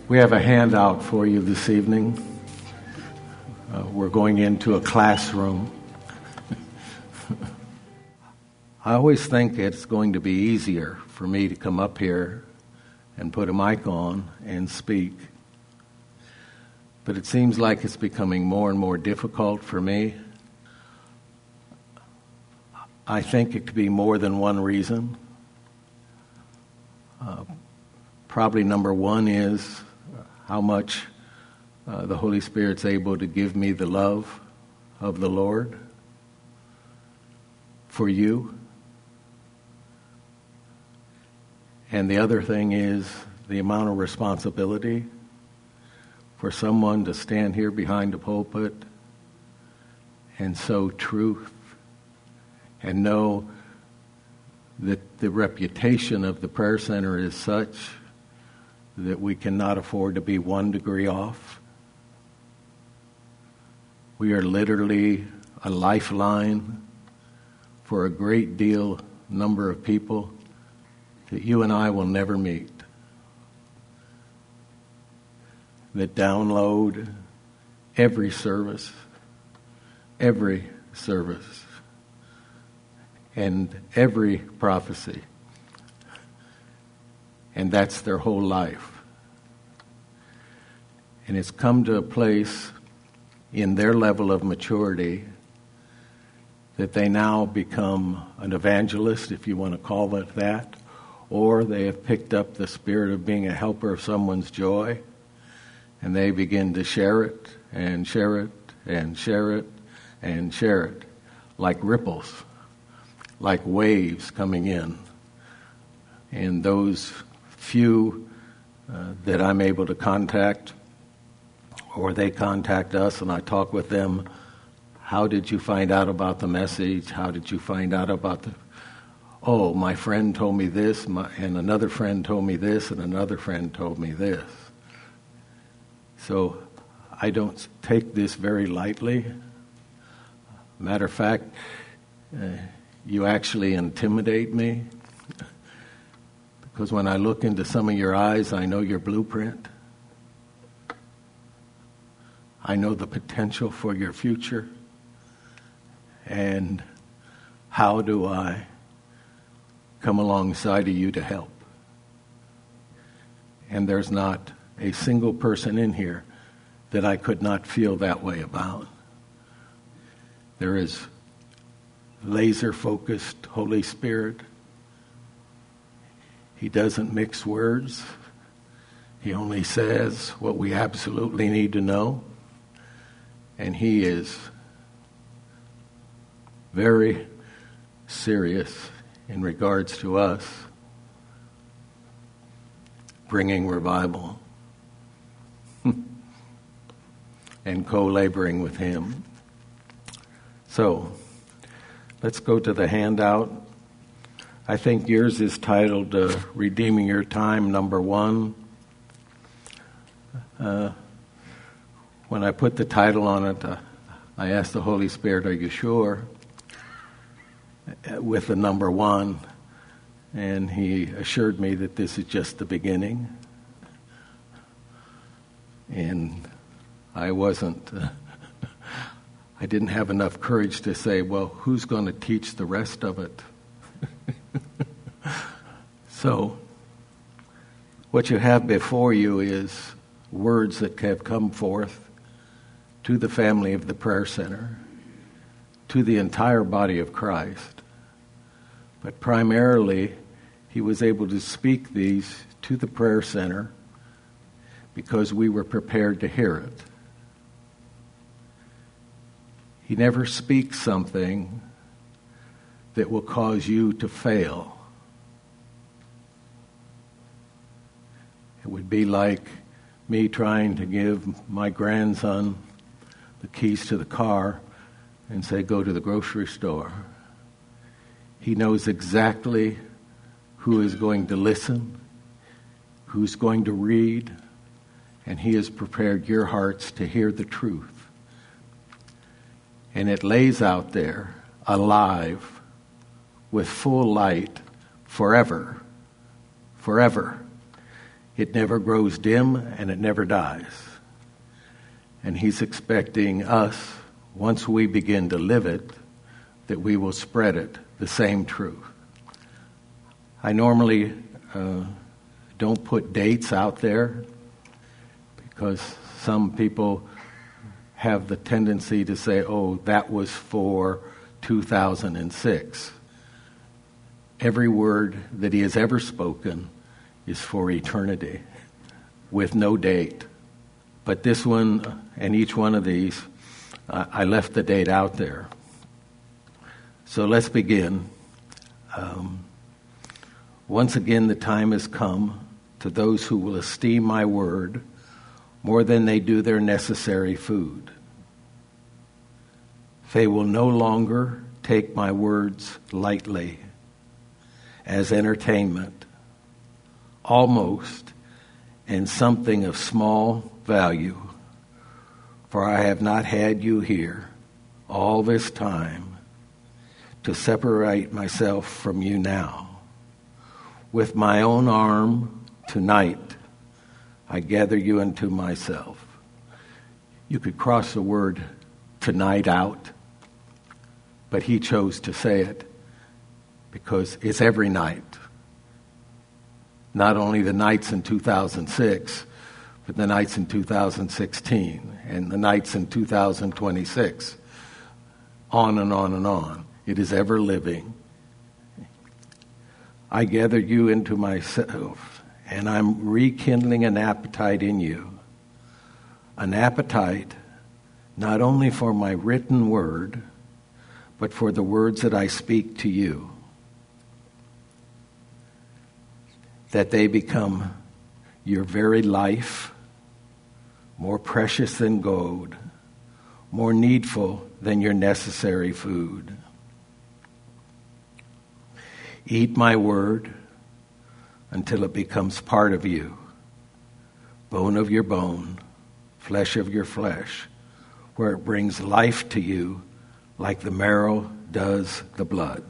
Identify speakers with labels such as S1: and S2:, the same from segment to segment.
S1: We have a handout for you this evening. We're going into a classroom. I always think it's going to be easier for me to come up here and put a mic on and speak. But it seems like it's becoming more and more difficult for me. I think it could be more than one reason. Probably number one is how much the Holy Spirit's able to give me the love of the Lord for you. And the other thing is the amount of responsibility for someone to stand here behind the pulpit and sow truth and know that the reputation of the prayer center is such that we cannot afford to be 1 degree off. We are literally a lifeline for a great number of people that you and I will never meet, that download every service, and every prophecy. And that's their whole life. And it's come to a place in their level of maturity that they now become an evangelist, if you want to call it that, or they have picked up the spirit of being a helper of someone's joy, and they begin to share it, and share it, and share it, and share it, like ripples, like waves coming in. And those few that I'm able to contact, or they contact us and I talk with them, how did you find out about the message? How did you find out about my friend told me this, and another friend told me this, and another friend told me this. So I don't take this very lightly. Matter of fact, you actually intimidate me. Because when I look into some of your eyes, I know your blueprint. I know the potential for your future. And how do I come alongside of you to help? And there's not a single person in here that I could not feel that way about. There is laser-focused Holy Spirit. He doesn't mix words. He only says what we absolutely need to know. And he is very serious in regards to us bringing revival and co-laboring with him. So, let's go to the handout. I think yours is titled Redeeming Your Time, number 1. When I put the title on it, I asked the Holy Spirit, are you sure? With the number 1. And he assured me that this is just the beginning. And I didn't have enough courage to say, well, who's going to teach the rest of it? So, what you have before you is words that have come forth to the family of the prayer center, to the entire body of Christ. But primarily, he was able to speak these to the prayer center because we were prepared to hear it. He never speaks something that will cause you to fail. It would be like me trying to give my grandson the keys to the car and say, go to the grocery store. He knows exactly who is going to listen, who's going to read, and he has prepared your hearts to hear the truth. And it lays out there, alive, with full light, forever. It never grows dim and it never dies. And he's expecting us, once we begin to live it, that we will spread it, the same truth. I normally don't put dates out there because some people have the tendency to say, oh, that was for 2006. Every word that he has ever spoken is for eternity, with no date. But this one and each one of these, I left the date out there. So let's begin. Once again, the time has come to those who will esteem my word more than they do their necessary food. They will no longer take my words lightly as entertainment, almost, and something of small value, for I have not had you here all this time to separate myself from you now. With my own arm tonight, I gather you into myself. You could cross the word tonight out, but he chose to say it because it's every night. Not only the nights in 2006, but the nights in 2016 and the nights in 2026. On and on and on. It is ever living. I gather you into myself, and I'm rekindling an appetite in you. An appetite not only for my written word, but for the words that I speak to you. That they become your very life, more precious than gold, more needful than your necessary food. Eat my word until it becomes part of you, bone of your bone, flesh of your flesh, where it brings life to you like the marrow does the blood.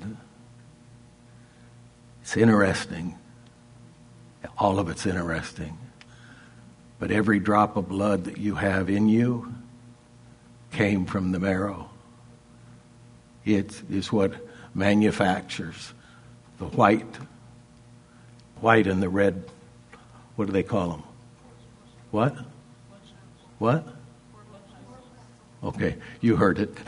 S1: It's interesting. All of it's interesting. But every drop of blood that you have in you came from the marrow. It is what manufactures the white and the red. What do they call them? What? What? Okay, you heard it.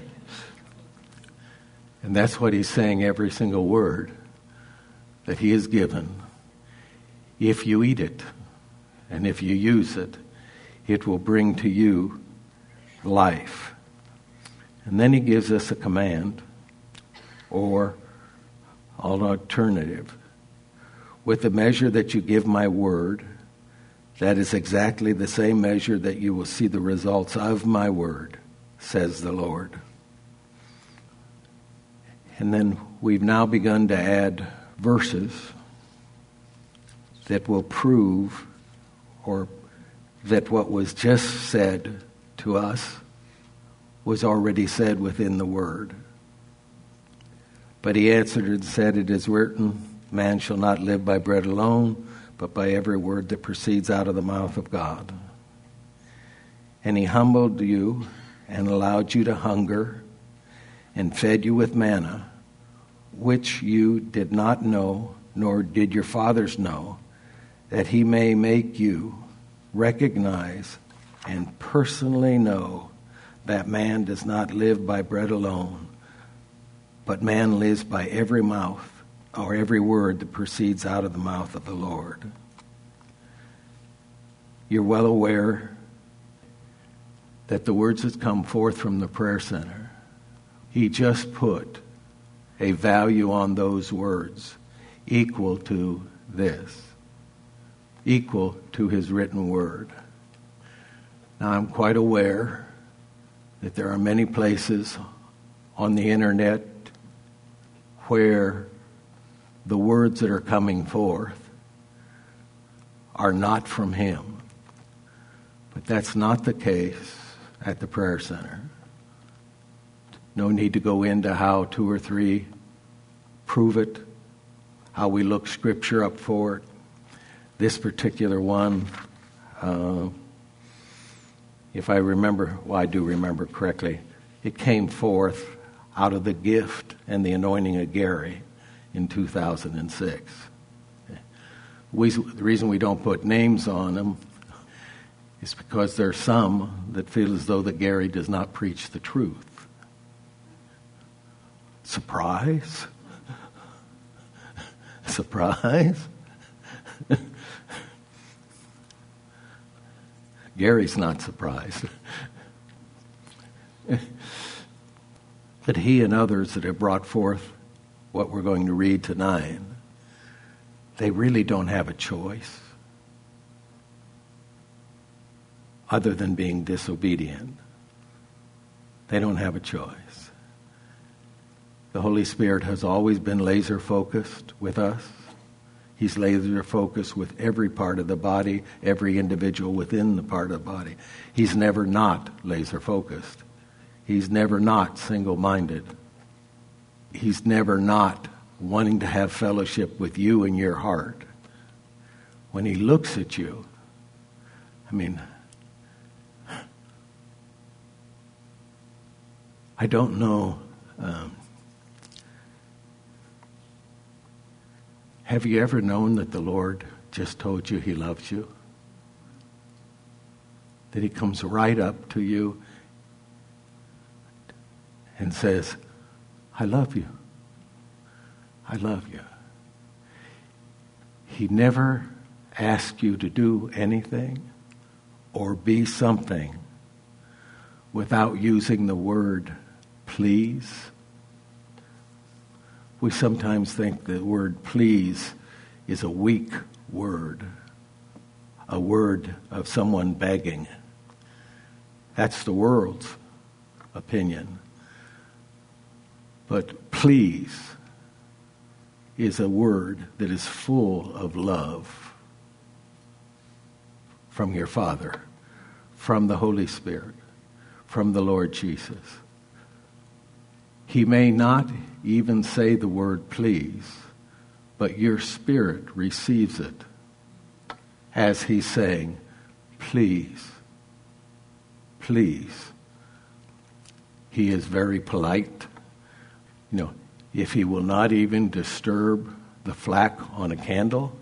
S1: And that's what he's saying, every single word that he has given. If you eat it, and if you use it, it will bring to you life. And then he gives us a command, or an alternative. With the measure that you give my word, that is exactly the same measure that you will see the results of my word, says the Lord. And then we've now begun to add verses that will prove, or that what was just said to us was already said within the word. But he answered and said, it is written, man shall not live by bread alone, but by every word that proceeds out of the mouth of God. And he humbled you and allowed you to hunger and fed you with manna, which you did not know, nor did your fathers know, that he may make you recognize and personally know that man does not live by bread alone, but man lives by every mouth, or every word that proceeds out of the mouth of the Lord. You're well aware that the words that come forth from the prayer center, he just put a value on those words equal to this, equal to his written word. Now, I'm quite aware that there are many places on the internet where the words that are coming forth are not from him. But that's not the case at the prayer center. No need to go into how two or three prove it, how we look Scripture up for it. This particular one, if I remember, well, I do remember correctly, it came forth out of the gift and the anointing of Gary in 2006. The reason we don't put names on them is because there are some that feel as though that Gary does not preach the truth. Surprise? Surprise? Gary's not surprised. But he and others that have brought forth what we're going to read tonight, they really don't have a choice other than being disobedient. They don't have a choice. The Holy Spirit has always been laser focused with us. He's laser focused with every part of the body, every individual within the part of the body. He's never not laser focused. He's never not single-minded. He's never not wanting to have fellowship with you in your heart. When he looks at you, I don't know. Have you ever known that the Lord just told you he loves you? That he comes right up to you and says, I love you. I love you. He never asks you to do anything or be something without using the word please. We sometimes think the word please is a weak word, a word of someone begging. That's the world's opinion. But please is a word that is full of love from your Father, from the Holy Spirit, from the Lord Jesus. He may not even say the word please, but your spirit receives it as he's saying, please, please. He is very polite. If he will not even disturb the flack on a candle,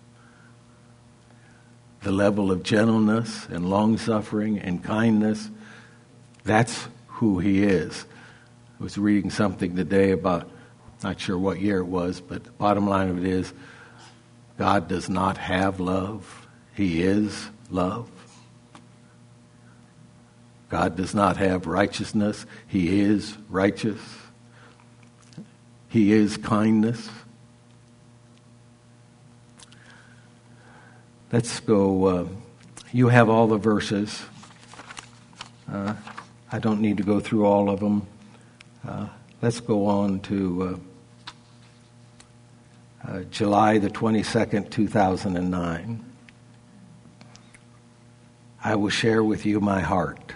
S1: the level of gentleness and long-suffering and kindness, that's who he is. I was reading something today about, not sure what year it was, but the bottom line of it is, God does not have love. He is love. God does not have righteousness. He is righteous. He is kindness. Let's go. You have all the verses. I don't need to go through all of them. Let's go on to July the 22nd, 2009. I will share with you my heart.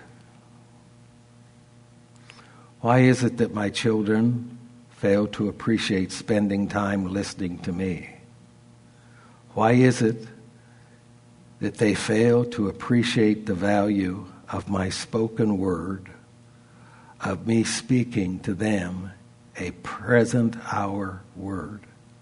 S1: Why is it that my children fail to appreciate spending time listening to me? Why is it that they fail to appreciate the value of my spoken word, of me speaking to them a present hour word?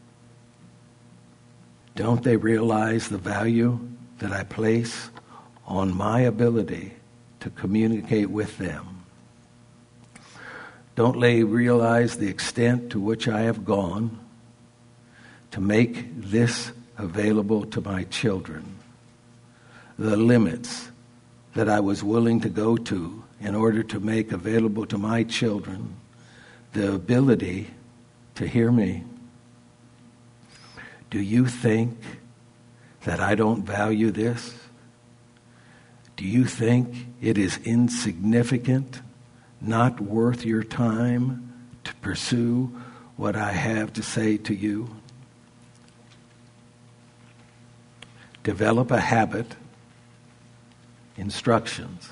S1: Don't they realize the value that I place on my ability to communicate with them? Don't they realize the extent to which I have gone to make this available to my children? The limits that I was willing to go to in order to make available to my children the ability to hear me. Do you think that I don't value this? Do you think it is insignificant, not worth your time to pursue what I have to say to you? Develop a habit. Instructions.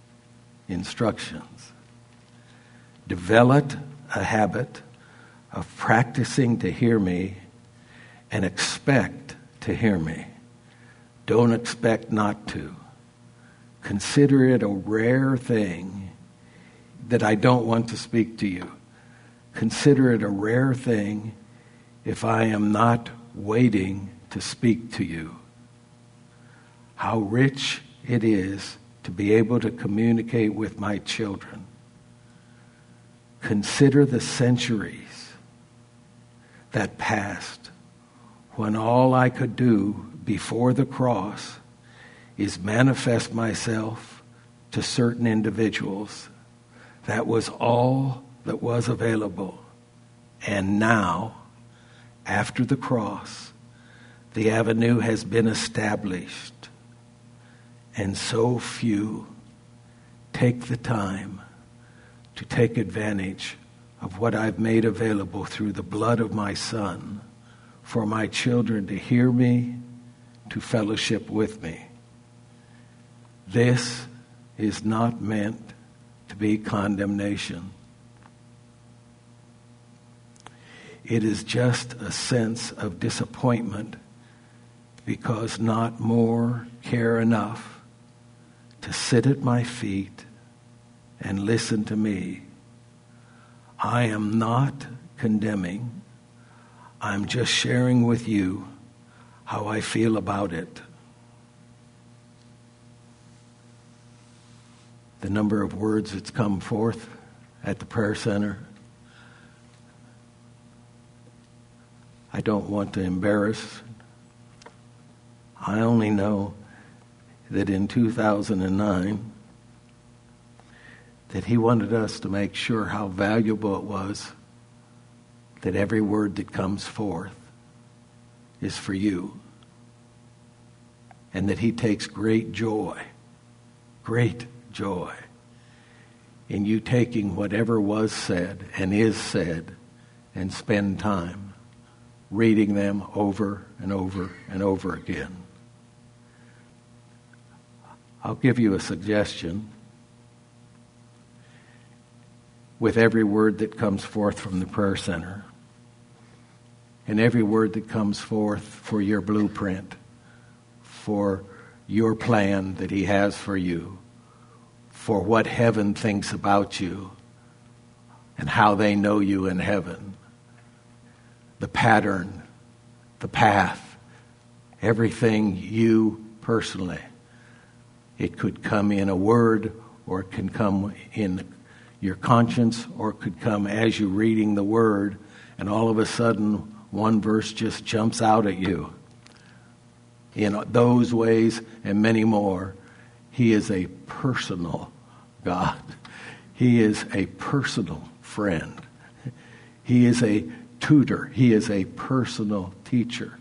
S1: Develop a habit of practicing to hear me and expect to hear me. Don't expect not to. Consider it a rare thing that I don't want to speak to you. Consider it a rare thing if I am not waiting to speak to you. How rich it is to be able to communicate with my children. Consider the centuries that passed when all I could do before the cross is manifest myself to certain individuals. That was all that was available. And now, after the cross, the avenue has been established. And so few take the time to take advantage of what I've made available through the blood of my Son for my children to hear me, to fellowship with me. This is not meant to be condemnation. It is just a sense of disappointment because not more care enough to sit at my feet and listen to me. I am not condemning. I'm just sharing with you how I feel about it. The number of words that's come forth at the prayer center, I don't want to embarrass. I only know that in 2009, that he wanted us to make sure how valuable it was that every word that comes forth is for you. And that he takes great joy in you taking whatever was said and is said and spend time reading them over and over and over again. I'll give you a suggestion. With every word that comes forth from the prayer center, and every word that comes forth for your blueprint, for your plan that he has for you, for what heaven thinks about you, and how they know you in heaven, the pattern, the path, everything you personally. It could come in a word, or it can come in your conscience, or it could come as you're reading the word, and all of a sudden one verse just jumps out at you. In those ways and many more, he is a personal God. He is a personal friend. He is a tutor. He is a personal teacher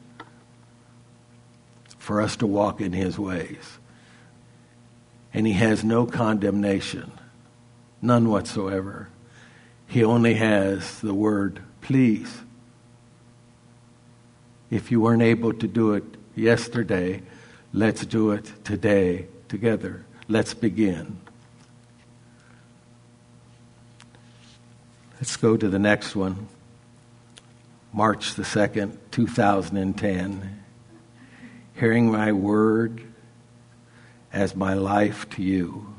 S1: for us to walk in his ways. And he has no condemnation, none whatsoever. He only has the word, please. If you weren't able to do it yesterday, let's do it today together. Let's begin. Let's go to the next one. March the 2nd, 2010. Hearing my word as my life to you.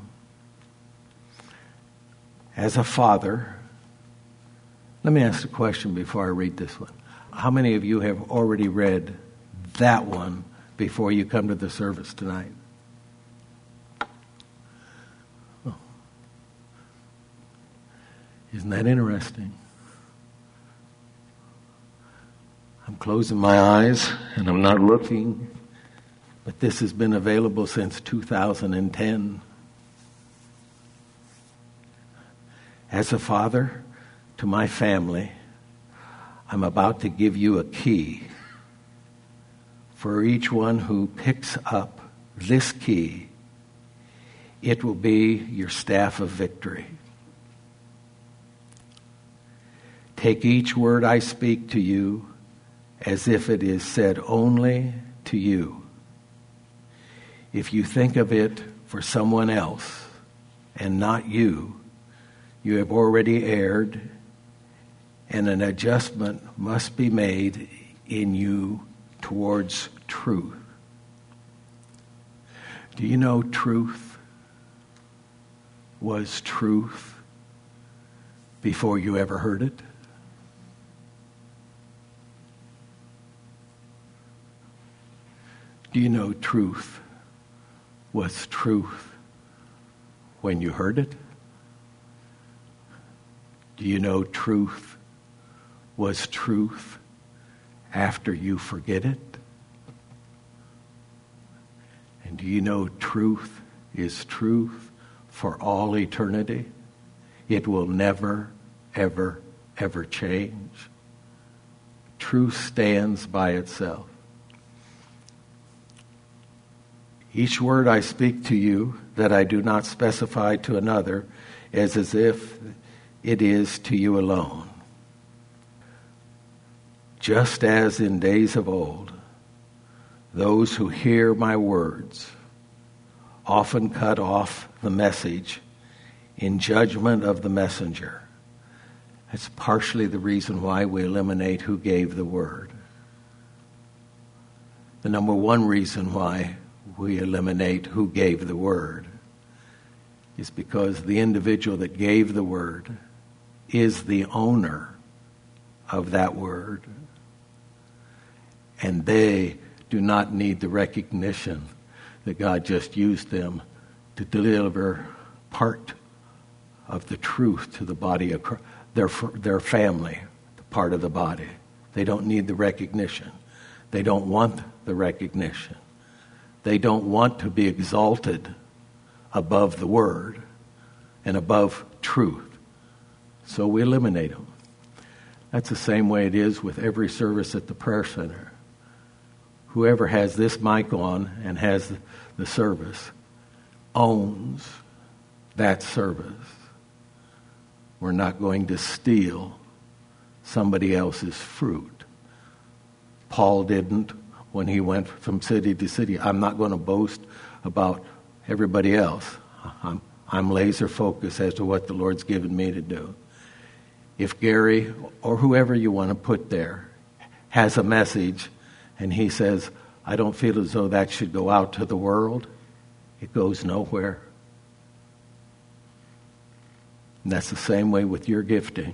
S1: As a father, let me ask a question before I read this one. How many of you have already read that one before you come to the service tonight? Oh. Isn't that interesting? I'm closing my eyes and I'm not looking, but this has been available since 2010. As a father to my family, I'm about to give you a key. For each one who picks up this key, it will be your staff of victory. Take each word I speak to you as if it is said only to you. If you think of it for someone else and not you, you have already erred, and an adjustment must be made in you towards truth. Do you know truth was truth before you ever heard it? Do you know truth was truth when you heard it? Do you know truth was truth after you forget it? And do you know truth is truth for all eternity? It will never, ever, ever change. Truth stands by itself. Each word I speak to you that I do not specify to another is as if it is to you alone. Just as in days of old, those who hear my words often cut off the message in judgment of the messenger. That's partially the reason why we eliminate who gave the word. The number one reason why we eliminate who gave the word is because the individual that gave the word is the owner of that word. And they do not need the recognition that God just used them to deliver part of the truth to the body of their family, the part of the body. They don't need the recognition. They don't want the recognition. They don't want to be exalted above the word and above truth. So we eliminate them. That's the same way it is with every service at the prayer center. Whoever has this mic on and has the service owns that service. We're not going to steal somebody else's fruit. Paul didn't when he went from city to city. I'm not going to boast about everybody else. I'm laser focused as to what the Lord's given me to do. If Gary or whoever you want to put there has a message and he says, I don't feel as though that should go out to the world, it goes nowhere. And that's the same way with your gifting.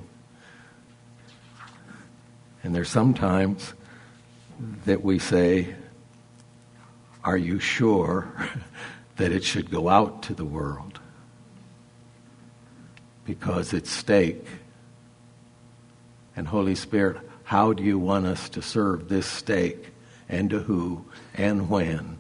S1: And there's sometimes that we say, are you sure that it should go out to the world? Because it's stake. And Holy Spirit, how do you want us to serve this stake, and to who, and when?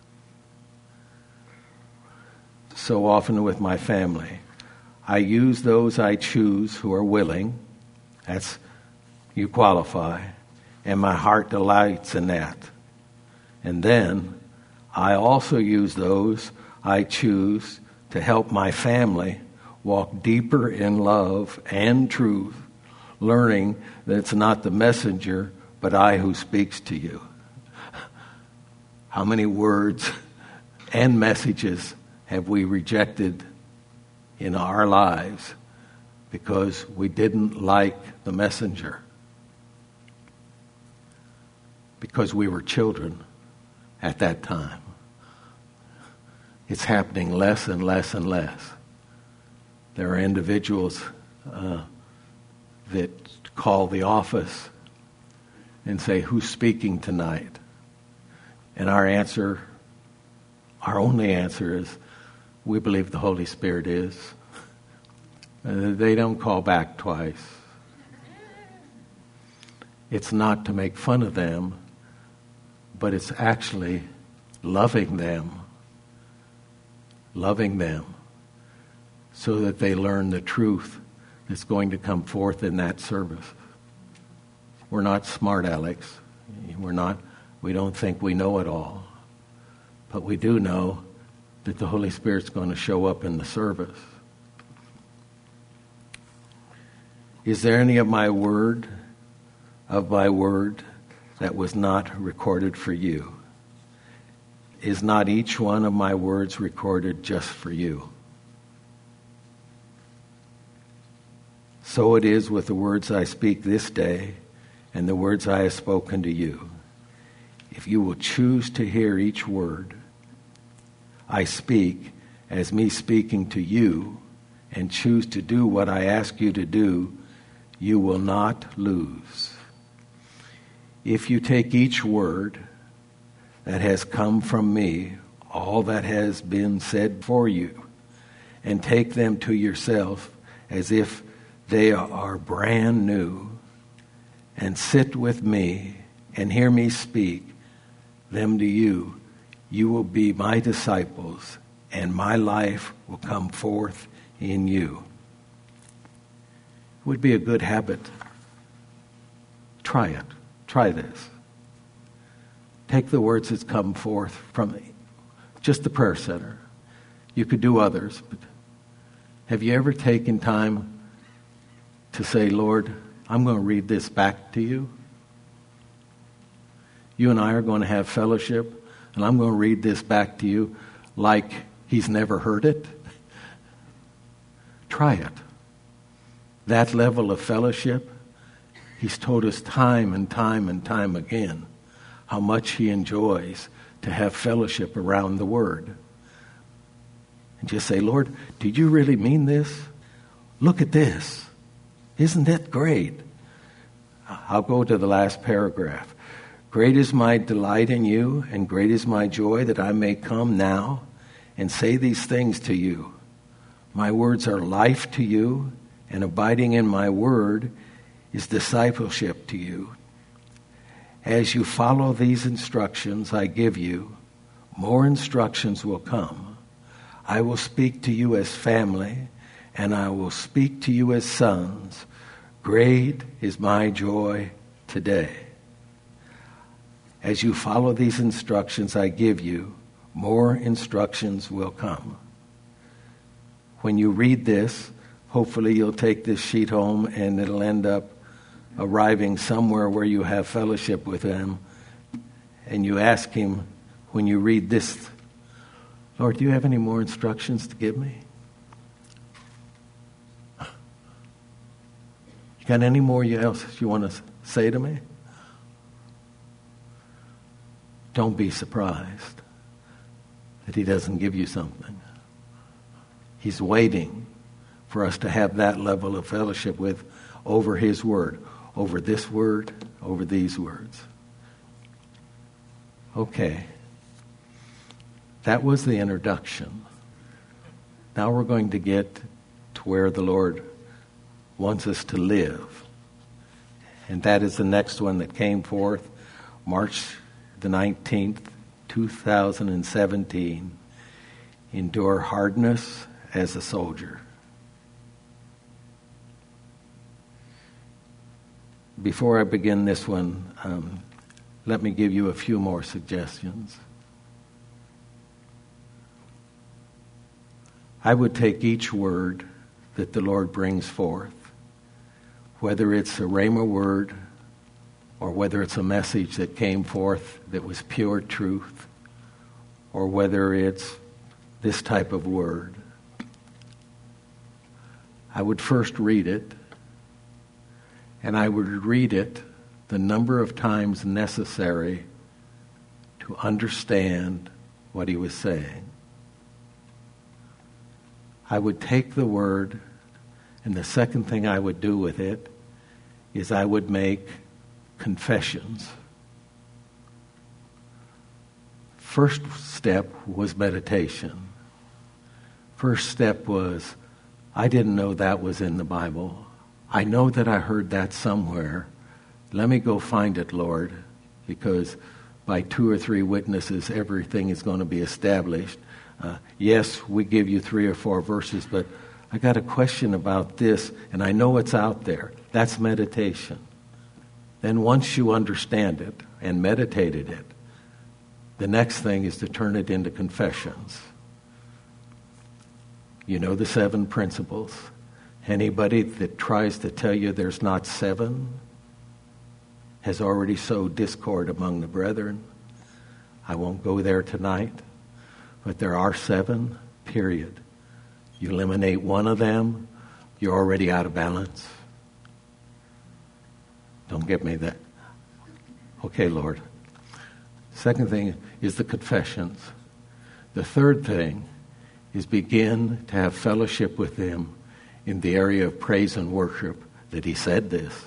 S1: So often with my family, I use those I choose who are willing. That's, you qualify. And my heart delights in that. And then I also use those I choose to help my family walk deeper in love and truth, learning that it's not the messenger, but I who speaks to you. How many words and messages have we rejected in our lives because we didn't like the messenger? Because we were children at that time. It's happening less and less and less. There are individuals that call the office and say, who's speaking tonight? And our only answer is, we believe the Holy Spirit is. They don't call back twice. It's not to make fun of them, but it's actually loving them so that they learn the truth that's going to come forth in that service. We're not smart Alex. We don't think we know it all. But we do know that the Holy Spirit's going to show up in the service. Is there any of my word that was not recorded for you? Is not each one of my words recorded just for you? So it is with the words I speak this day and the words I have spoken to you. If you will choose to hear each word, I speak as me speaking to you, and choose to do what I ask you to do, you will not lose. If you take each word that has come from me, all that has been said for you, and take them to yourself as if they are brand new, and sit with me and hear me speak them to you, you will be my disciples, and my life will come forth in you. It would be a good habit. Try it. Try this. Take the words that come forth from just the prayer center. You could do others, but have you ever taken time to say, Lord, I'm going to read this back to you? You and I are going to have fellowship, and I'm going to read this back to you like he's never heard it. Try it. That level of fellowship, he's told us time and time and time again how much he enjoys to have fellowship around the Word. And just say, Lord, did you really mean this? Look at this. Isn't that great? I'll go to the last paragraph. Great is my delight in you, and great is my joy that I may come now and say these things to you. My words are life to you, and abiding in my word is discipleship to you. As you follow these instructions I give you, more instructions will come. I will speak to you as family, and I will speak to you as sons. Great is my joy today. As you follow these instructions I give you, more instructions will come. When you read this, hopefully you'll take this sheet home and it'll end up arriving somewhere where you have fellowship with him. And you ask him, when you read this, Lord, do you have any more instructions to give me? You got any more else you want to say to me? Don't be surprised that he doesn't give you something. He's waiting for us to have that level of fellowship with over his word, over this word, over these words. Okay. That was the introduction. Now we're going to get to where the Lord wants us to live. And that is the next one that came forth, March the 19th, 2017. Endure hardness as a soldier. Before I begin this one, let me give you a few more suggestions. I would take each word that the Lord brings forth, whether it's a rhema word or whether it's a message that came forth that was pure truth, or whether it's this type of word. I would first read it, and I would read it the number of times necessary to understand what he was saying. I would take the word, and the second thing I would do with it is I would make confessions. First step was meditation. First step was, I didn't know that was in the Bible. I know that I heard that somewhere. Let me go find it, Lord, because by 2 or 3 witnesses, everything is going to be established. Yes, we give you 3 or 4 verses, but I got a question about this, and I know it's out there. That's meditation. Then once you understand it and meditated it, the next thing is to turn it into confessions. You know the 7 principles. Anybody that tries to tell you there's not 7 has already sowed discord among the brethren. I won't go there tonight, but there are 7, period. You eliminate one of them, you're already out of balance. Don't get me that. Okay, Lord. Second thing is the confessions. The third thing is begin to have fellowship with Him in the area of praise and worship that He said this.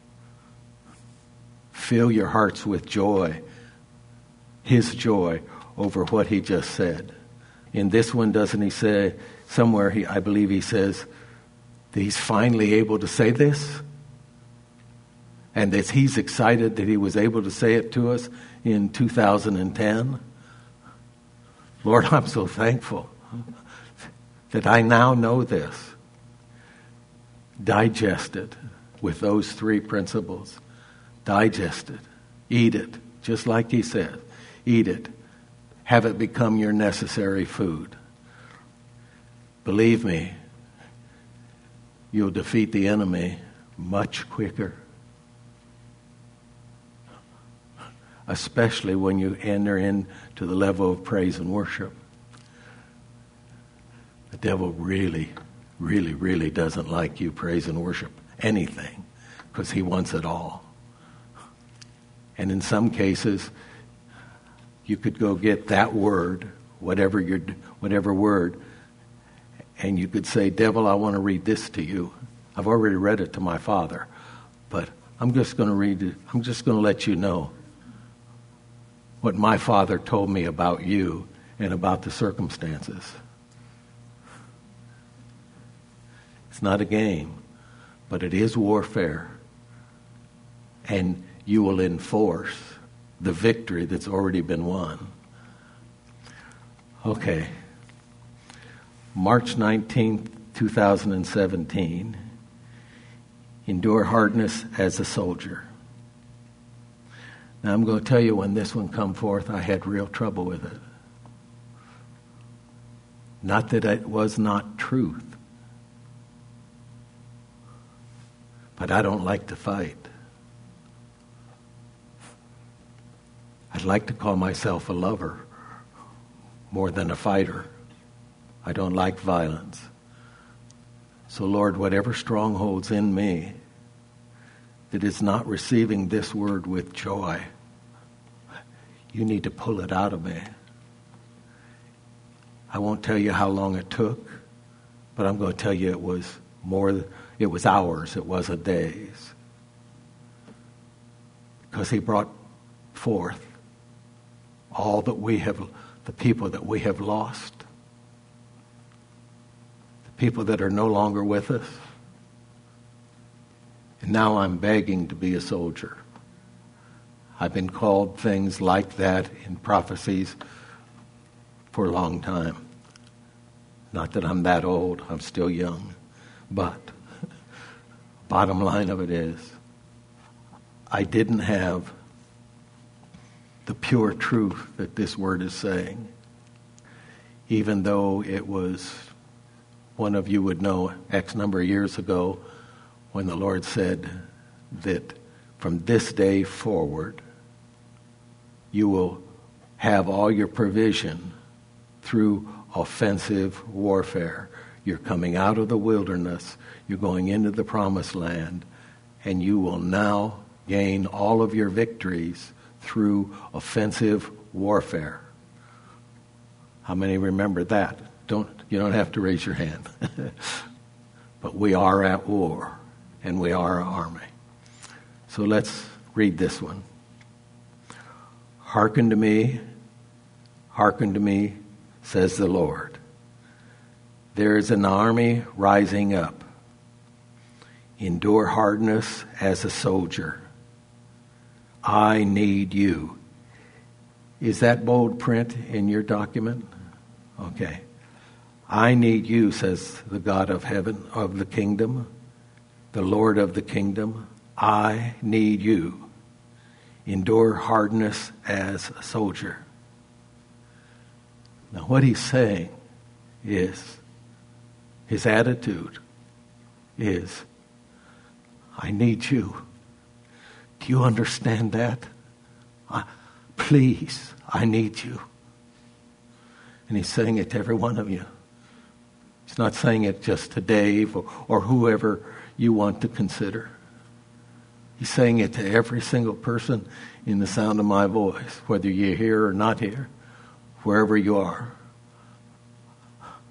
S1: Fill your hearts with joy, His joy over what He just said. In this one, doesn't He say, somewhere I believe He says that He's finally able to say this? And that He's excited that He was able to say it to us in 2010? Lord, I'm so thankful that I now know this. Digest it with those three principles. Digest it. Eat it, just like He said. Eat it. Have it become your necessary food. Believe me, you'll defeat the enemy much quicker. Especially when you enter into the level of praise and worship. The devil really, really, really doesn't like you praise and worship anything, because he wants it all. And in some cases, you could go get that word, whatever word, and you could say, devil, I want to read this to you. I've already read it to my Father, but I'm just going to read it. I'm just going to let you know what my Father told me about you and about the circumstances. It's not a game, but it is warfare. And you will enforce the victory that's already been won. Okay. March 19th, 2017. Endure hardness as a soldier. Now I'm going to tell you, when this one come forth, I had real trouble with it. Not that it was not truth, but I don't like to fight. I'd like to call myself a lover more than a fighter. I don't like violence. So Lord, whatever strongholds in me that is not receiving this word with joy, you need to pull it out of me. I won't tell you how long it took, but I'm going to tell you it was hours, it wasn't days. Because He brought forth all that we have, the people that we have lost, the people that are no longer with us. And now I'm begging to be a soldier. I've been called things like that in prophecies for a long time. Not that I'm that old, I'm still young. But bottom line of it is, I didn't have the pure truth that this word is saying. Even though it was, one of you would know, X number of years ago, when the Lord said that from this day forward, you will have all your provision through offensive warfare. You're coming out of the wilderness, you're going into the promised land, and you will now gain all of your victories through offensive warfare. How many remember that? You don't have to raise your hand. But we are at war, and we are an army. So let's read this one. Hearken to me, says the Lord. There is an army rising up. Endure hardness as a soldier. I need you. Is that bold print in your document? Okay. I need you, says the God of heaven, of the kingdom, the Lord of the kingdom. I need you. Endure hardness as a soldier. Now what he's saying is, his attitude is, I need you. Do you understand that? Please, I need you. And he's saying it to every one of you. He's not saying it just to Dave or whoever you want to consider. He's saying it to every single person in the sound of my voice, whether you're here or not here, wherever you are.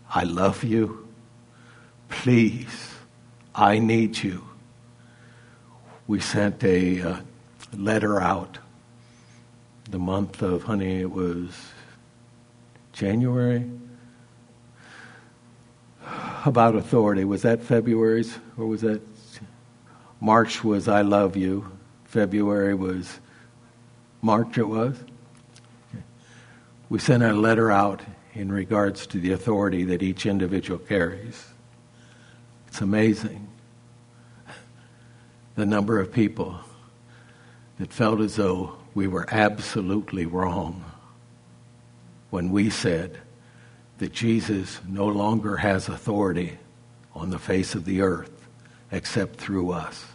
S1: I love you. Please, I need you. We sent a letter out the month of, honey, it was January, about authority. Was that February's, or was that March was I love you. February was March it was. We sent a letter out in regards to the authority that each individual carries. It's amazing the number of people that felt as though we were absolutely wrong when we said that Jesus no longer has authority on the face of the earth except through us.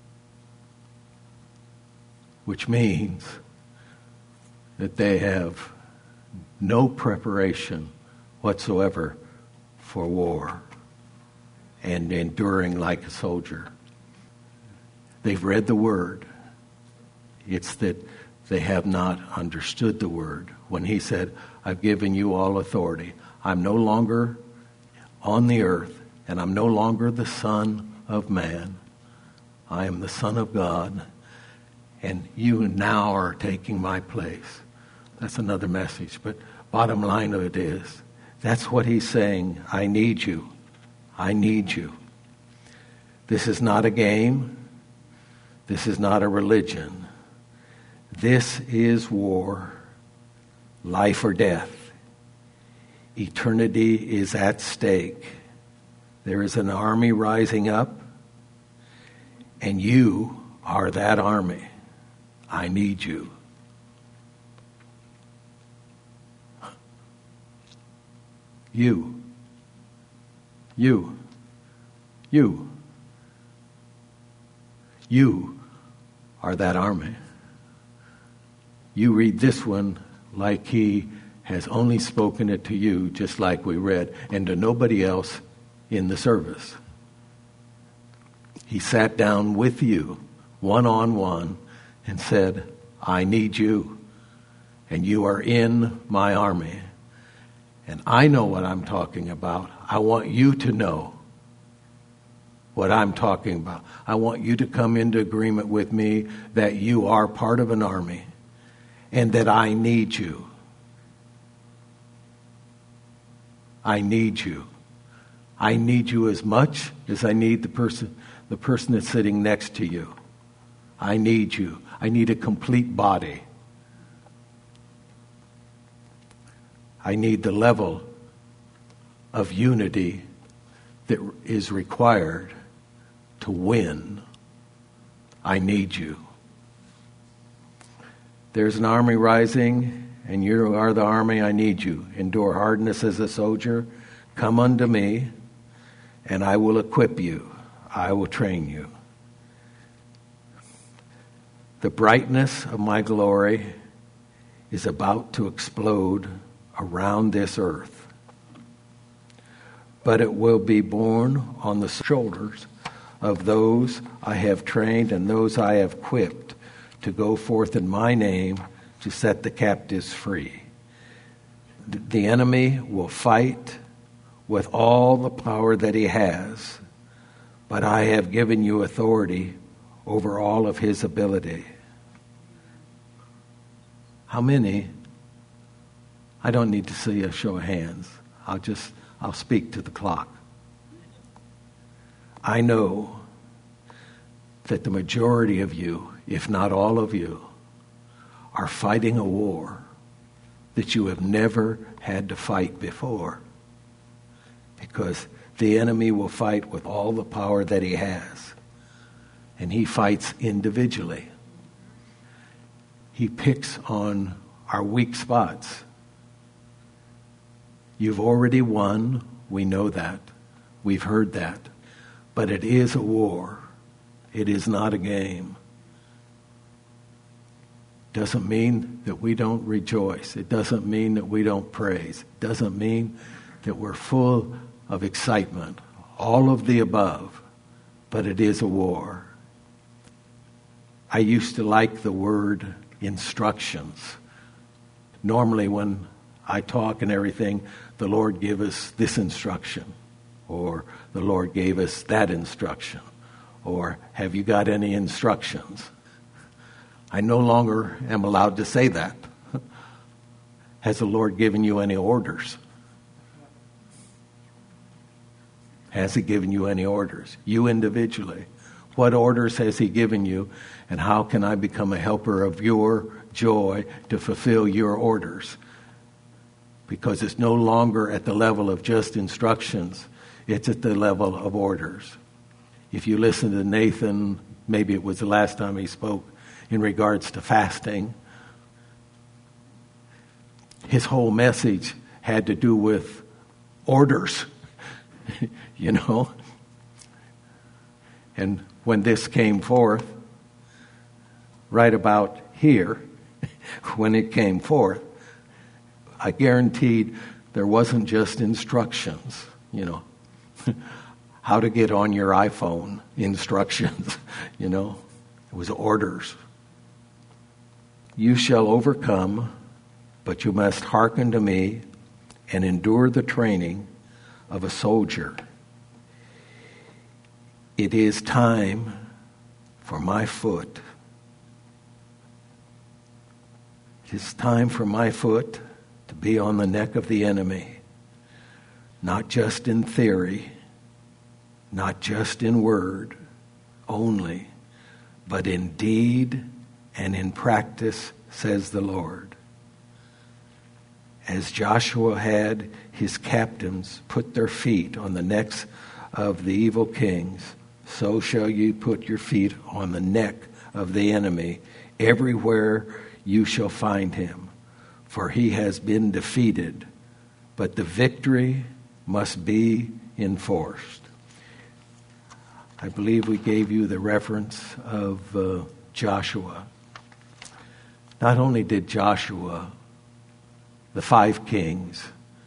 S1: Which means that they have no preparation whatsoever for war and enduring like a soldier. They've read the Word. It's that they have not understood the Word. When he said, I've given you all authority. I'm no longer on the earth, and I'm no longer the Son of Man. I am the Son of God, and you now are taking my place. That's another message, but bottom line of it is, that's what he's saying. I need you. I need you. This is not a game. This is not a religion. This is war, life or death. Eternity is at stake. There is an army rising up, and you are that army. I need you. You are that army. You read this one like he has only spoken it to you, just like we read, and to nobody else in the service. He sat down with you, one-on-one, and said, I need you, and you are in my army. And I know what I'm talking about. I want you to know what I'm talking about. I want you to come into agreement with me that you are part of an army and that I need you. I need you. I need you as much as I need the person that's sitting next to you. I need you. I need a complete body. I need the level of unity that is required to win. I need you. There's an army rising, and you are the army. I need you. Endure hardness as a soldier. Come unto me, and I will equip you. I will train you. The brightness of my glory is about to explode around this earth. But it will be borne on the shoulders of those I have trained and those I have equipped to go forth in my name to set the captives free. The enemy will fight with all the power that he has, but I have given you authority over all of his ability. How many? I don't need to see a show of hands. I'll speak to the clock. I know that the majority of you, if not all of you, are fighting a war that you have never had to fight before. Because the enemy will fight with all the power that he has. And he fights individually. He picks on our weak spots. You've already won. We know that. We've heard that. But it is a war. It is not a game. Doesn't mean that we don't rejoice. It doesn't mean that we don't praise. It doesn't mean that we're full of excitement. All of the above. But it is a war. I used to like the word instructions. Normally when I talk and everything, the Lord gave us this instruction, or the Lord gave us that instruction, or have you got any instructions? I no longer am allowed to say that. Has the Lord given you any orders? Has he given you any orders? You individually. What orders has he given you, and how can I become a helper of your joy to fulfill your orders? Because it's no longer at the level of just instructions. It's at the level of orders. If you listen to Nathan, maybe it was the last time he spoke in regards to fasting, his whole message had to do with orders, you know. And when this came forth, right about here, when it came forth, I guaranteed there wasn't just instructions, you know, how to get on your iPhone instructions, you know. It was orders. You shall overcome, but you must hearken to me and endure the training of a soldier. It is time for my foot. It is time for my foot to be on the neck of the enemy, not just in theory, not just in word only, but in deed and in practice, says the Lord. As Joshua had his captains put their feet on the necks of the evil kings, so shall you put your feet on the neck of the enemy. Everywhere you shall find him, for he has been defeated, but the victory must be enforced. I believe we gave you the reference of Joshua. Not only did Joshua, the 5 kings,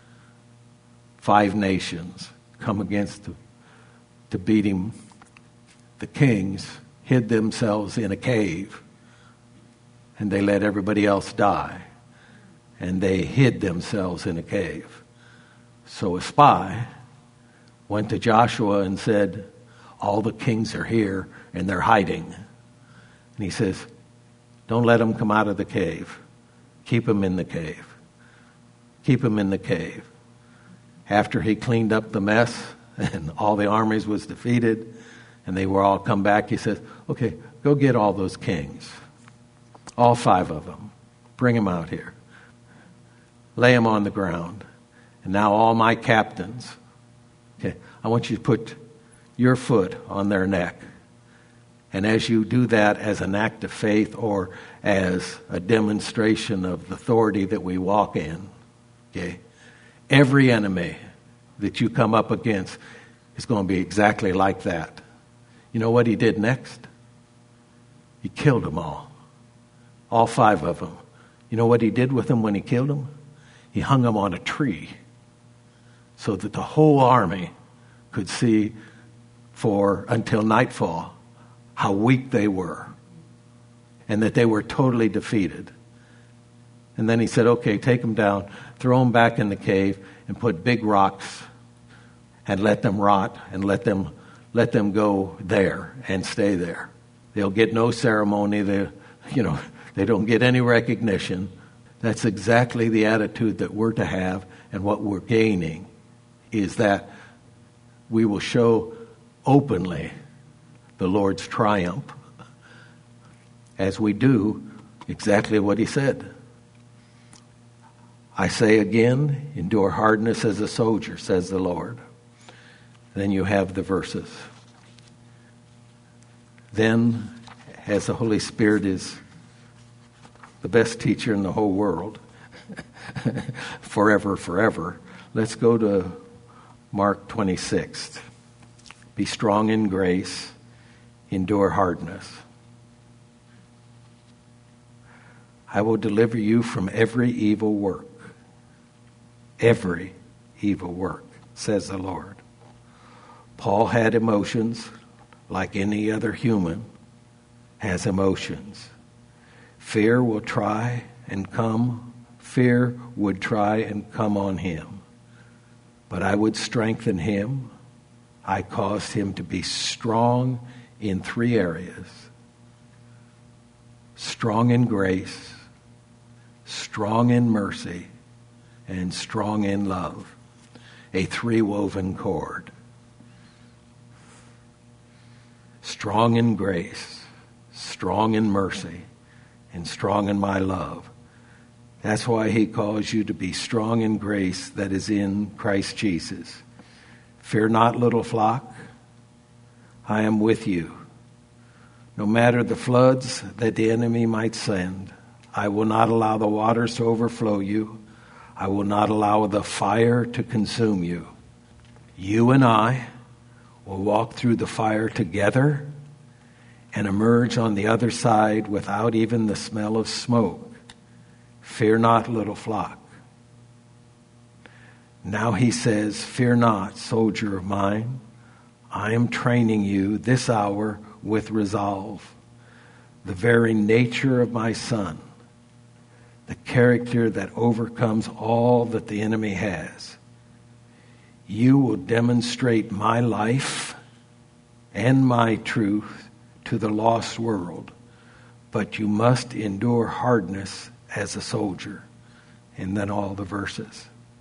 S1: 5 nations, come against to beat him, the kings hid themselves in a cave, and they let everybody else die, and they hid themselves in a cave. So a spy went to Joshua and said, all the kings are here, and they're hiding. And he says, don't let them come out of the cave. Keep them in the cave. Keep them in the cave. After he cleaned up the mess and all the armies was defeated and they were all come back, he says, okay, go get all those kings. All 5 of them. Bring them out here. Lay them on the ground. And now all my captains, okay, I want you to put your foot on their neck. And as you do that as an act of faith or as a demonstration of the authority that we walk in, okay, every enemy that you come up against is going to be exactly like that. You know what he did next? He killed them all 5 of them. You know what he did with them when he killed them? He hung them on a tree so that the whole army could see until nightfall how weak they were and that they were totally defeated. And then he said, okay, take them down, throw them back in the cave, and put big rocks and let them rot and let them go there and stay there. They'll get no ceremony. They don't get any recognition. That's exactly the attitude that we're to have, and what we're gaining is that we will show openly the Lord's triumph as we do exactly what he said. I say again, endure hardness as a soldier, says the Lord. Then you have the verses. Then, as the Holy Spirit is the best teacher in the whole world, forever, let's go to Mark 26. Be strong in grace, endure hardness. I will deliver you from every evil work. Every evil work, says the Lord. Paul had emotions like any other human has emotions. Fear would try and come on him. But I would strengthen him. I caused him to be strong in 3 areas. Strong in grace, strong in mercy, and strong in love. A 3-woven cord. Strong in grace, strong in mercy, and strong in my love. That's why he calls you to be strong in grace that is in Christ Jesus. Fear not, little flock. I am with you. No matter the floods that the enemy might send, I will not allow the waters to overflow you. I will not allow the fire to consume you. You and I will walk through the fire together and emerge on the other side without even the smell of smoke. Fear not, little flock. Now he says, fear not, soldier of mine. I am training you this hour with resolve. The very nature of my Son, the character that overcomes all that the enemy has. You will demonstrate my life and my truth to the lost world, but you must endure hardness as a soldier. And then all the verses.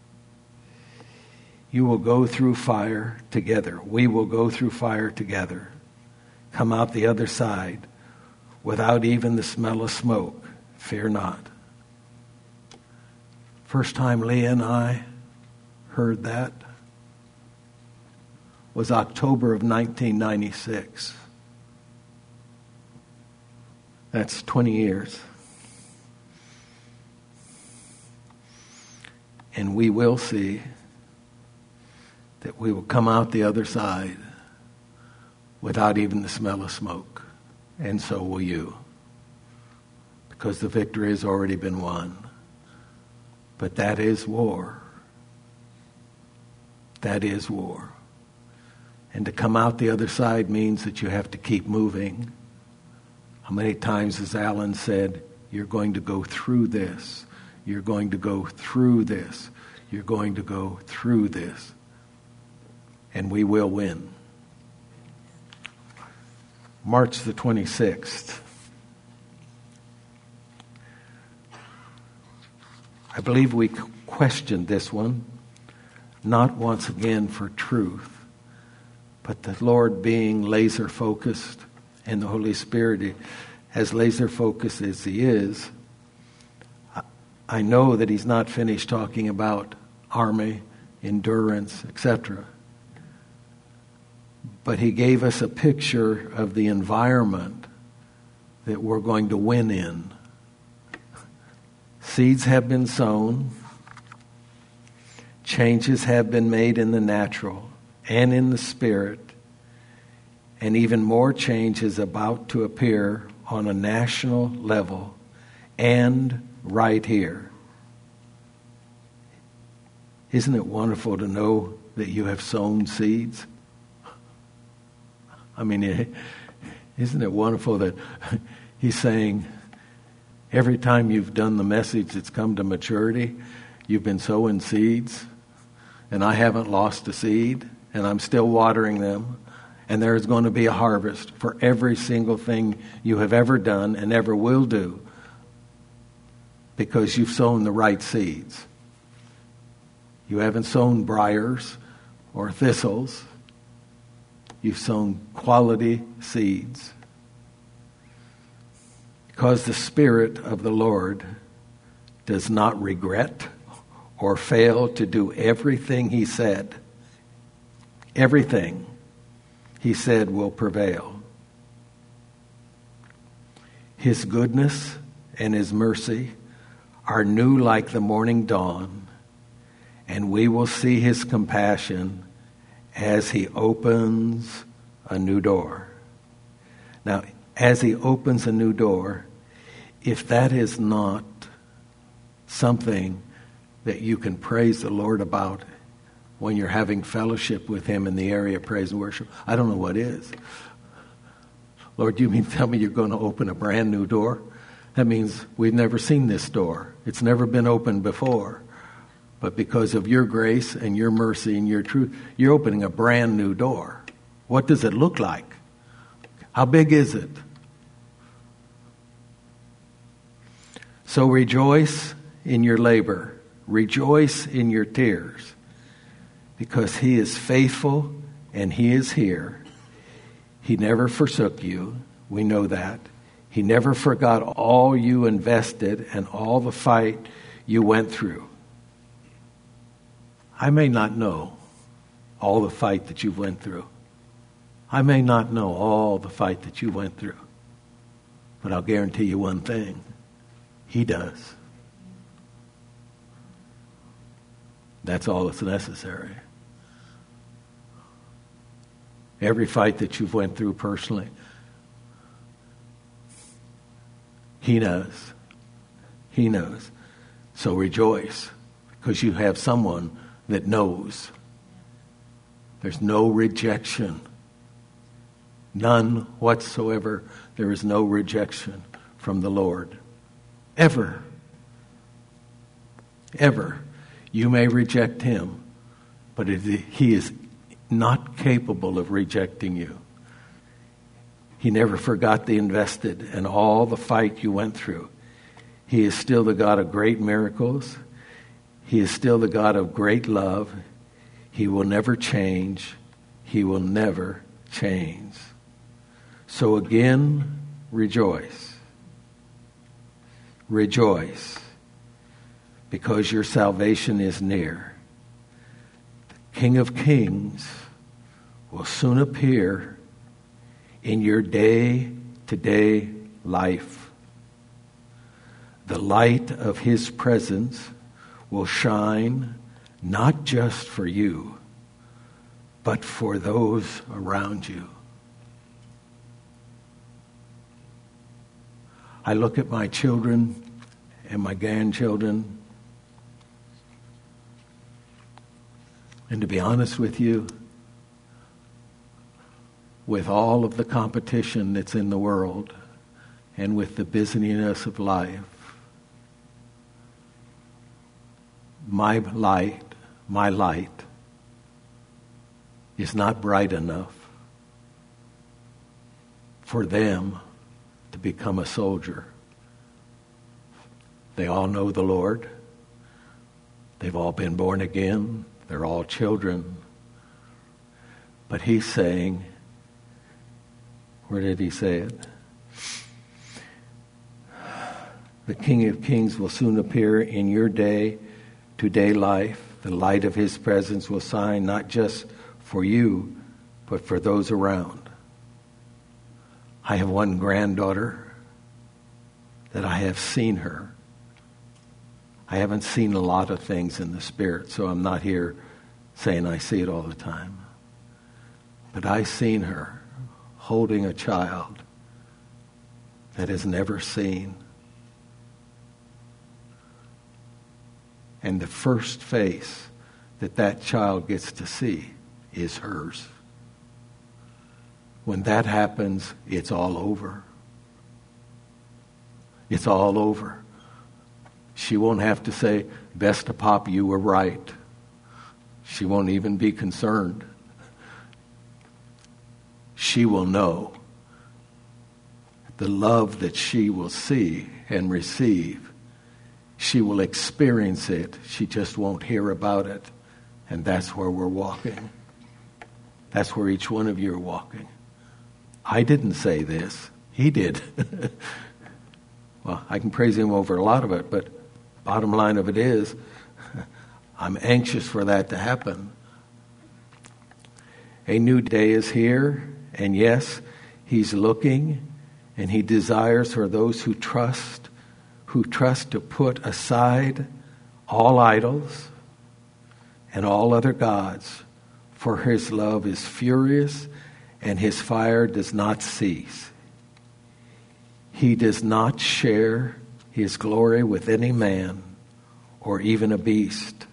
S1: You will go through fire together. We will go through fire together. Come out the other side without even the smell of smoke. Fear not. First time Leah and I heard that was October of 1996. That's 20 years. And we will see that we will come out the other side without even the smell of smoke. And so will you. Because the victory has already been won. But that is war. That is war. And to come out the other side means that you have to keep moving. How many times has Alan said, you're going to go through this. You're going to go through this. You're going to go through this. And we will win. March the 26th. I believe we questioned this one, not once again for truth, but the Lord being laser focused and the Holy Spirit as laser focused as He is. I know that He's not finished talking about army, endurance, etc. But He gave us a picture of the environment that we're going to win in. Seeds have been sown. Changes have been made in the natural and in the spirit. And even more change is about to appear on a national level and right here. Isn't it wonderful to know that you have sown seeds? I mean, isn't it wonderful that He's saying, every time you've done the message that's come to maturity, you've been sowing seeds, and I haven't lost a seed, and I'm still watering them, and there's going to be a harvest for every single thing you have ever done and ever will do, because you've sown the right seeds. You haven't sown briars or thistles. You've sown quality seeds. Because the Spirit of the Lord does not regret or fail to do everything He said. Everything He said will prevail. His goodness and His mercy are new like the morning dawn, and we will see His compassion as He opens a new door. Now, as He opens a new door, if that is not something that you can praise the Lord about when you're having fellowship with Him in the area of praise and worship, I don't know what is. Lord, you mean tell me you're going to open a brand new door? That means we've never seen this door. It's never been opened before. But because of your grace and your mercy and your truth, you're opening a brand new door. What does it look like? How big is it? So rejoice in your labor. Rejoice in your tears. Because He is faithful and He is here. He never forsook you. We know that. He never forgot all you invested and all the fight you went through. I may not know all the fight that you went through. I may not know all the fight that you went through. But I'll guarantee you one thing. He does. That's all that's necessary. Every fight that you've went through personally, He knows. He knows. So rejoice, because you have someone that knows. There's no rejection. None whatsoever. There is no rejection from the Lord. Ever. Ever. You may reject Him, but He is not capable of rejecting you. He never forgot the invested and all the fight you went through. He is still the God of great miracles. He is still the God of great love. He will never change. He will never change. So again, rejoice. Rejoice, because your salvation is near. The King of Kings will soon appear in your day-to-day life. The light of His presence will shine not just for you, but for those around you. I look at my children and my grandchildren, and to be honest with you, with all of the competition that's in the world and with the busyness of life, my light is not bright enough for them to become a soldier. They all know the Lord. They've all been born again. They're all children. But He's saying, where did He say it? The King of Kings will soon appear in your day-to-day life. The light of His presence will shine not just for you, but for those around. I have one granddaughter that I have seen her. I haven't seen a lot of things in the Spirit, so I'm not here saying I see it all the time. But I've seen her holding a child that has never seen. And the first face that child gets to see is hers. When that happens, it's all over. It's all over. She won't have to say, "Best of Pop, you were right." She won't even be concerned. She will know the love that she will see and receive. She will experience it. She just won't hear about it. And that's where we're walking. That's where each one of you are walking. I didn't say this. He did. Well, I can praise Him over a lot of it, but bottom line of it is, I'm anxious for that to happen. A new day is here, and yes, He's looking, and He desires for those who trust to put aside all idols and all other gods, for His love is furious and His fire does not cease. He does not share His glory with any man or even a beast.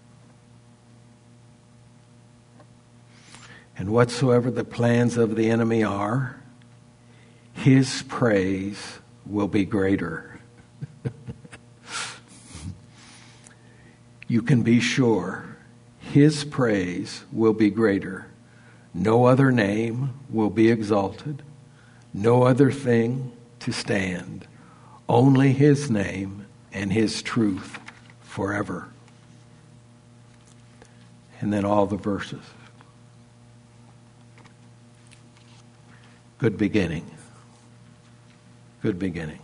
S1: And whatsoever the plans of the enemy are, His praise will be greater. you can be sure his praise will be greater. No other name will be exalted. No other thing to stand. Only his name and his truth forever. And then all the verses. Good beginning. Good beginning.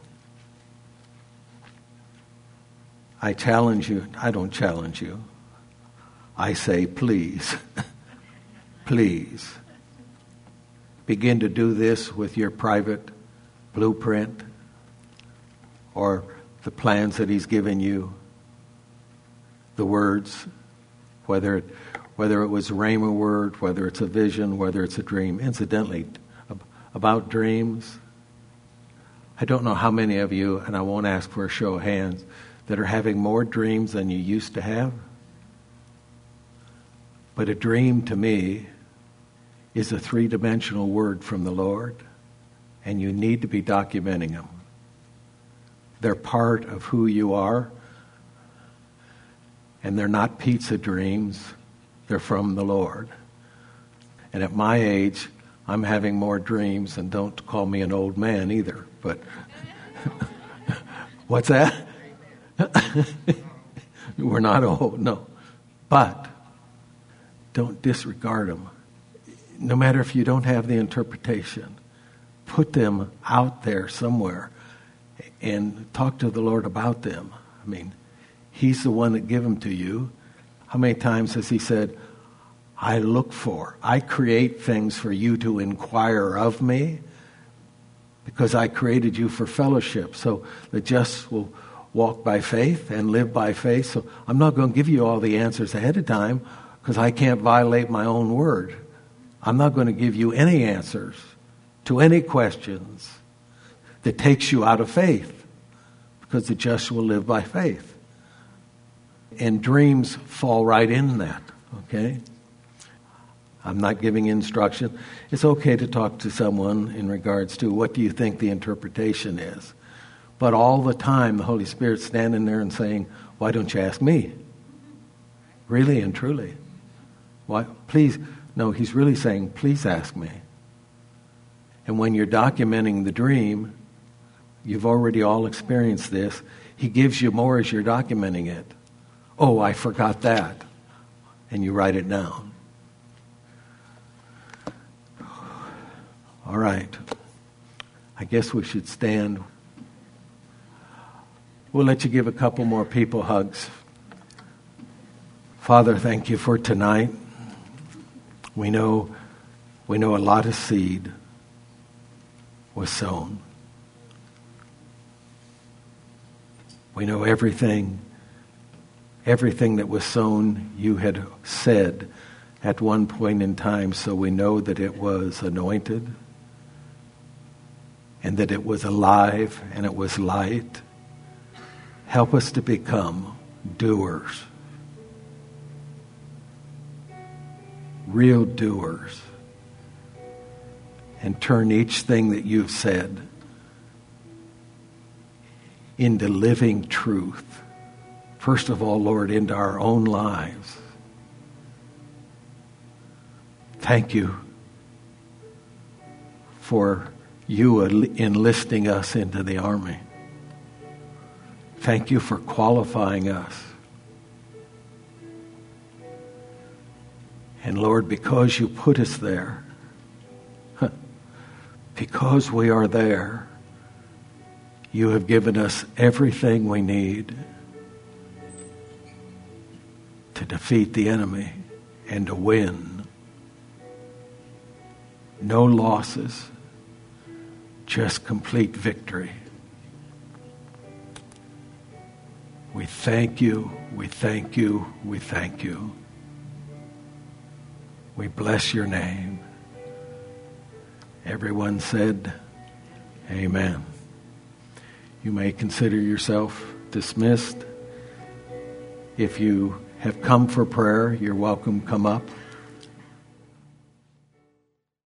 S1: I challenge you. I don't challenge you. I say, please, please, begin to do this with your private blueprint or the plans that he's given you, the words, whether it was a rhema word, whether it's a vision, whether it's a dream. Incidentally, about dreams, I don't know how many of you, and I won't ask for a show of hands, that are having more dreams than you used to have. But a dream to me is a three-dimensional word from the Lord, and you need to be documenting them. They're part of who you are, and they're not pizza dreams. They're from the Lord. And at my age, I'm having more dreams, and don't call me an old man either. But what's that? We're not old, no. But don't disregard them. No matter if you don't have the interpretation, put them out there somewhere and talk to the Lord about them. I mean, he's the one that gave them to you. How many times has he said, I create things for you to inquire of me because I created you for fellowship. So the just will walk by faith and live by faith. So I'm not going to give you all the answers ahead of time because I can't violate my own word. I'm not going to give you any answers to any questions that takes you out of faith because the just will live by faith. And dreams fall right in that, okay? I'm not giving instruction. It's okay to talk to someone in regards to what do you think the interpretation is. But all the time, the Holy Spirit's standing there and saying, why don't you ask me? Really and truly. Why? Please, no, he's really saying, please ask me. And when you're documenting the dream, you've already all experienced this. He gives you more as you're documenting it. Oh, I forgot that. And you write it down. All right. I guess we should stand. We'll let you give a couple more people hugs. Father, thank you for tonight. We know a lot of seed was sown. We know everything that was sown you had said at one point in time, so we know that it was anointed and that it was alive and it was light. Help us to become doers, real doers, and turn each thing that you've said into living truth. First of all, Lord, into our own lives. Thank you for you enlisting us into the army. Thank you for qualifying us. And Lord, because you put us there, because we are there, you have given us everything we need to defeat the enemy and to win. No losses, just complete victory. We thank you, we thank you, we thank you. We bless your name. Everyone said, amen. You may consider yourself dismissed. If you have come for prayer, you're welcome. Come up.